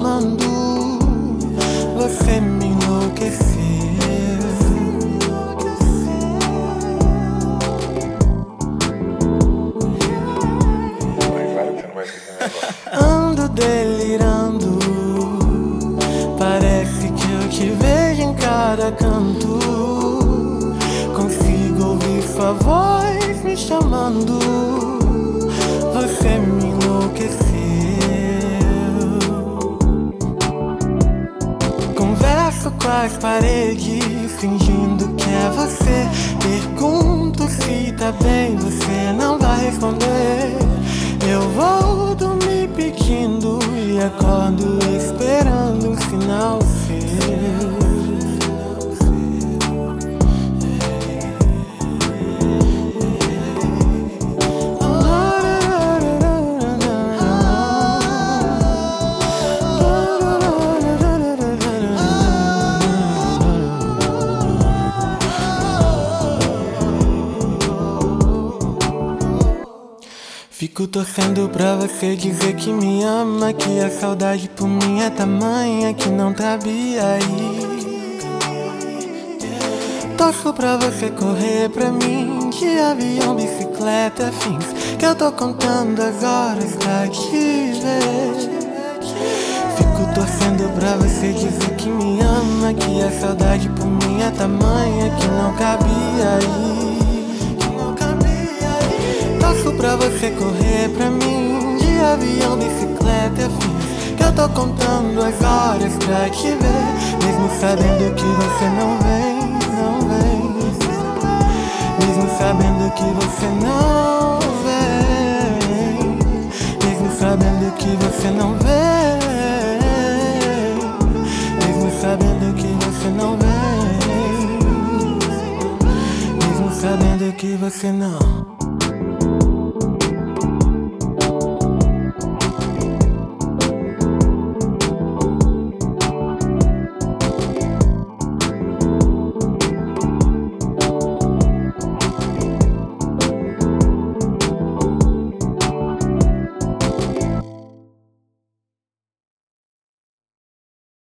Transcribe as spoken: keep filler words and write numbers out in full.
chamando. Você me enlouqueceu. Ando delirando, parece que eu te vejo em cada canto. Consigo ouvir sua voz me chamando. Você me enlouqueceu. Converso com as paredes, fingindo que é você. Pergunto se tá bem, você não vai responder. Eu vou dormir pedindo e acordo esperando um sinal seu. Fico torcendo pra você dizer que me ama, que a saudade por mim é tamanha que não cabia aí. Torço pra você correr pra mim, de avião, bicicleta, afins, que eu tô contando as horas pra te ver. Fico torcendo pra você dizer que me ama, que a saudade por mim é tamanha que não cabia aí. Torço pra você correr pra mim, de avião, bicicleta, afins, que eu tô contando as horas pra te ver. Mesmo sabendo que você não vem, não vem. Mesmo sabendo que você não vem. Mesmo sabendo que você não vem.